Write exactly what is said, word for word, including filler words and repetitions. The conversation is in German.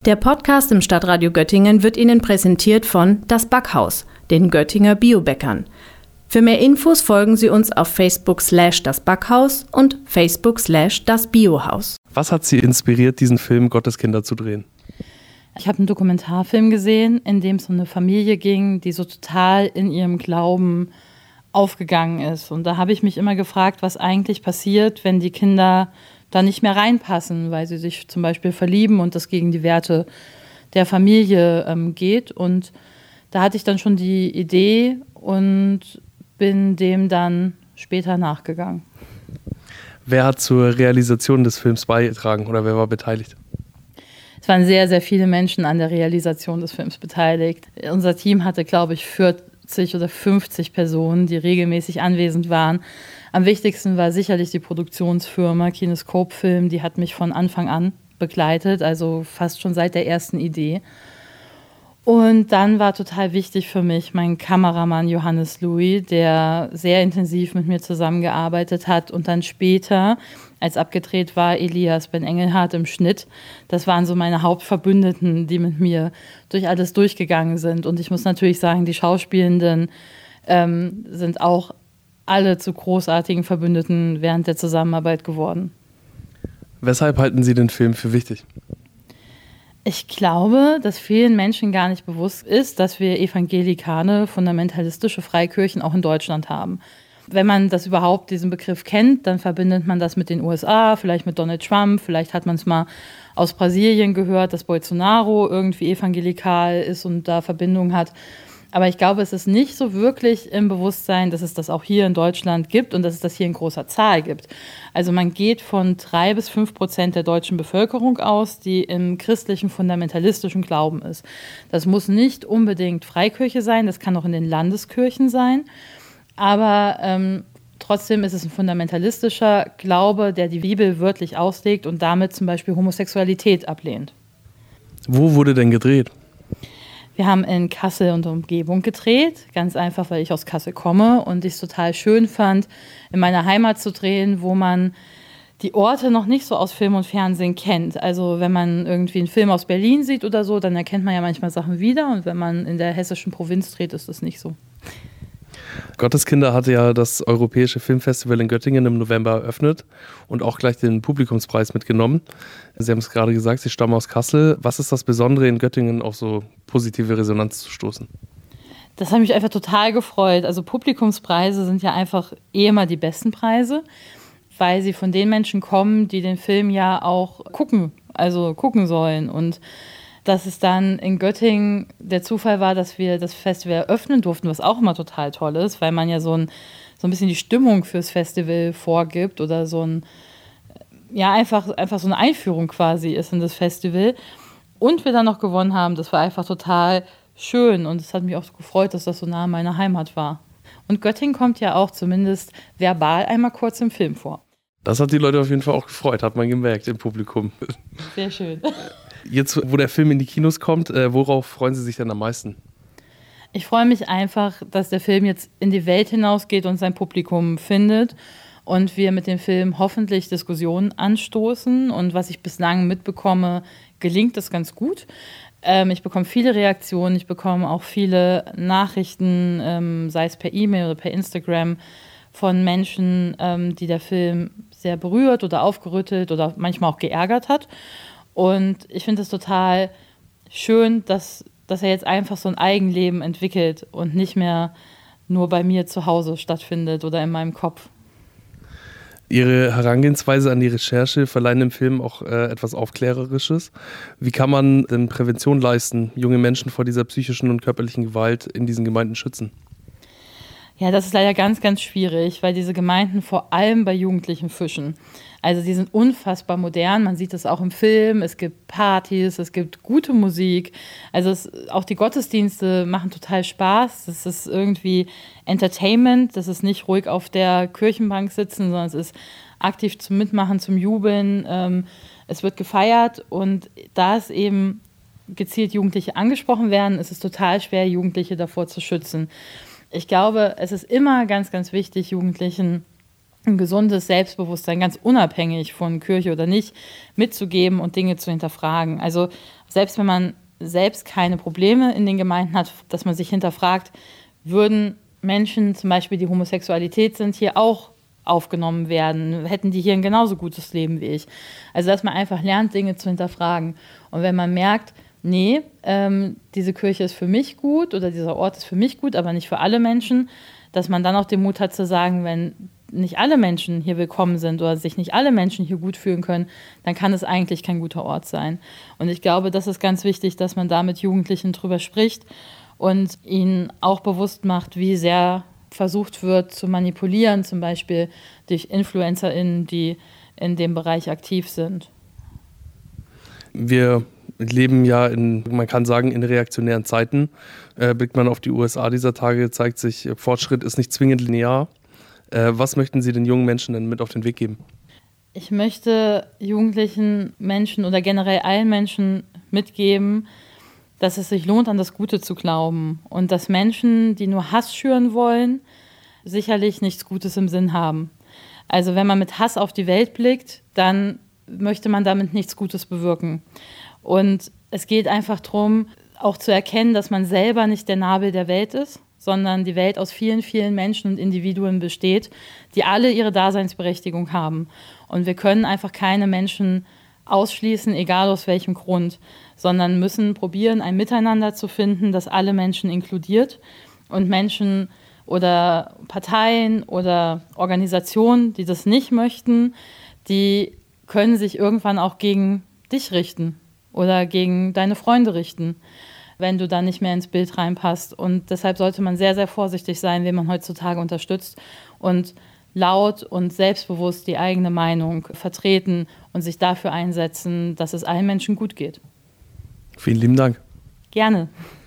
Der Podcast im Stadtradio Göttingen wird Ihnen präsentiert von Das Backhaus, den Göttinger Biobäckern. Für mehr Infos folgen Sie uns auf Facebook slash das Backhaus und Facebook slash das Biohaus. Was hat Sie inspiriert, diesen Film Gotteskinder zu drehen? Ich habe einen Dokumentarfilm gesehen, in dem es um eine Familie ging, die so total in ihrem Glauben aufgegangen ist. Und da habe ich mich immer gefragt, was eigentlich passiert, wenn die Kinder da nicht mehr reinpassen, weil sie sich zum Beispiel verlieben und das gegen die Werte der Familie ähm, geht. Und da hatte ich dann schon die Idee und bin dem dann später nachgegangen. Wer hat zur Realisation des Films beigetragen oder wer war beteiligt? Es waren sehr, sehr viele Menschen an der Realisation des Films beteiligt. Unser Team hatte, glaube ich, vierzig oder fünfzig Personen, die regelmäßig anwesend waren. Am wichtigsten war sicherlich die Produktionsfirma Kinescope Film, die hat mich von Anfang an begleitet, also fast schon seit der ersten Idee. Und dann war total wichtig für mich mein Kameramann Johannes Louis, der sehr intensiv mit mir zusammengearbeitet hat und dann später, als abgedreht war, Elias Ben Engelhardt im Schnitt. Das waren so meine Hauptverbündeten, die mit mir durch alles durchgegangen sind. Und ich muss natürlich sagen, die Schauspielenden ähm, sind auch alle zu großartigen Verbündeten während der Zusammenarbeit geworden. Weshalb halten Sie den Film für wichtig? Ich glaube, dass vielen Menschen gar nicht bewusst ist, dass wir evangelikale, fundamentalistische Freikirchen auch in Deutschland haben. Wenn man das überhaupt, diesen Begriff kennt, dann verbindet man das mit den U S A, vielleicht mit Donald Trump, vielleicht hat man es mal aus Brasilien gehört, dass Bolsonaro irgendwie evangelikal ist und da Verbindungen hat. Aber ich glaube, es ist nicht so wirklich im Bewusstsein, dass es das auch hier in Deutschland gibt und dass es das hier in großer Zahl gibt. Also man geht von drei bis fünf Prozent der deutschen Bevölkerung aus, die im christlichen fundamentalistischen Glauben ist. Das muss nicht unbedingt Freikirche sein, das kann auch in den Landeskirchen sein. Aber ähm, trotzdem ist es ein fundamentalistischer Glaube, der die Bibel wörtlich auslegt und damit zum Beispiel Homosexualität ablehnt. Wo wurde denn gedreht? Wir haben in Kassel und Umgebung gedreht, ganz einfach, weil ich aus Kassel komme und ich es total schön fand, in meiner Heimat zu drehen, wo man die Orte noch nicht so aus Film und Fernsehen kennt. Also wenn man irgendwie einen Film aus Berlin sieht oder so, dann erkennt man ja manchmal Sachen wieder und wenn man in der hessischen Provinz dreht, ist das nicht so. Gotteskinder hatte ja das Europäische Filmfestival in Göttingen im November eröffnet und auch gleich den Publikumspreis mitgenommen. Sie haben es gerade gesagt, Sie stammen aus Kassel. Was ist das Besondere, in Göttingen auf so positive Resonanz zu stoßen? Das hat mich einfach total gefreut. Also Publikumspreise sind ja einfach eh immer die besten Preise, weil sie von den Menschen kommen, die den Film ja auch gucken, also gucken sollen. Und dass es dann in Göttingen der Zufall war, dass wir das Festival eröffnen durften, was auch immer total toll ist, weil man ja so ein, so ein bisschen die Stimmung fürs Festival vorgibt oder so ein, ja, einfach, einfach so eine Einführung quasi ist in das Festival. Und wir dann noch gewonnen haben, das war einfach total schön und es hat mich auch gefreut, dass das so nah an meiner Heimat war. Und Göttingen kommt ja auch zumindest verbal einmal kurz im Film vor. Das hat die Leute auf jeden Fall auch gefreut, hat man gemerkt im Publikum. Sehr schön. Jetzt, wo der Film in die Kinos kommt, äh, worauf freuen Sie sich denn am meisten? Ich freue mich einfach, dass der Film jetzt in die Welt hinausgeht und sein Publikum findet und wir mit dem Film hoffentlich Diskussionen anstoßen. Und was ich bislang mitbekomme, gelingt das ganz gut. Ähm, ich bekomme viele Reaktionen, ich bekomme auch viele Nachrichten, ähm, sei es per E-Mail oder per Instagram, von Menschen, ähm, die der Film sehr berührt oder aufgerüttelt oder manchmal auch geärgert hat. Und ich finde es total schön, dass, dass er jetzt einfach so ein Eigenleben entwickelt und nicht mehr nur bei mir zu Hause stattfindet oder in meinem Kopf. Ihre Herangehensweise an die Recherche verleihen dem Film auch äh, etwas Aufklärerisches. Wie kann man denn Prävention leisten, junge Menschen vor dieser psychischen und körperlichen Gewalt in diesen Gemeinden schützen? Ja, das ist leider ganz, ganz schwierig, weil diese Gemeinden vor allem bei Jugendlichen fischen. Also die sind unfassbar modern, man sieht das auch im Film, es gibt Partys, es gibt gute Musik. Also es, auch die Gottesdienste machen total Spaß, das ist irgendwie Entertainment, das ist nicht ruhig auf der Kirchenbank sitzen, sondern es ist aktiv zum Mitmachen, zum Jubeln. Ähm, es wird gefeiert und da es eben gezielt Jugendliche angesprochen werden, ist es total schwer, Jugendliche davor zu schützen. Ich glaube, es ist immer ganz, ganz wichtig, Jugendlichen ein gesundes Selbstbewusstsein, ganz unabhängig von Kirche oder nicht, mitzugeben und Dinge zu hinterfragen. Also selbst wenn man selbst keine Probleme in den Gemeinden hat, dass man sich hinterfragt, würden Menschen zum Beispiel, die Homosexualität sind, hier auch aufgenommen werden, hätten die hier ein genauso gutes Leben wie ich. Also dass man einfach lernt, Dinge zu hinterfragen. Und wenn man merkt, nee, ähm, diese Kirche ist für mich gut oder dieser Ort ist für mich gut, aber nicht für alle Menschen, dass man dann auch den Mut hat zu sagen, wenn nicht alle Menschen hier willkommen sind oder sich nicht alle Menschen hier gut fühlen können, dann kann es eigentlich kein guter Ort sein. Und ich glaube, das ist ganz wichtig, dass man da mit Jugendlichen drüber spricht und ihnen auch bewusst macht, wie sehr versucht wird zu manipulieren, zum Beispiel durch InfluencerInnen, die in dem Bereich aktiv sind. Wir leben ja in, man kann sagen, in reaktionären Zeiten. Äh, blickt man auf die U S A dieser Tage, zeigt sich, Fortschritt ist nicht zwingend linear. Äh, was möchten Sie den jungen Menschen denn mit auf den Weg geben? Ich möchte jugendlichen Menschen oder generell allen Menschen mitgeben, dass es sich lohnt, an das Gute zu glauben und dass Menschen, die nur Hass schüren wollen, sicherlich nichts Gutes im Sinn haben. Also wenn man mit Hass auf die Welt blickt, dann möchte man damit nichts Gutes bewirken. Und es geht einfach darum, auch zu erkennen, dass man selber nicht der Nabel der Welt ist, sondern die Welt aus vielen, vielen Menschen und Individuen besteht, die alle ihre Daseinsberechtigung haben. Und wir können einfach keine Menschen ausschließen, egal aus welchem Grund, sondern müssen probieren, ein Miteinander zu finden, das alle Menschen inkludiert und Menschen oder Parteien oder Organisationen, die das nicht möchten, die können sich irgendwann auch gegen dich richten oder gegen deine Freunde richten, wenn du da nicht mehr ins Bild reinpasst. Und deshalb sollte man sehr, sehr vorsichtig sein, wen man heutzutage unterstützt und laut und selbstbewusst die eigene Meinung vertreten und sich dafür einsetzen, dass es allen Menschen gut geht. Vielen lieben Dank. Gerne.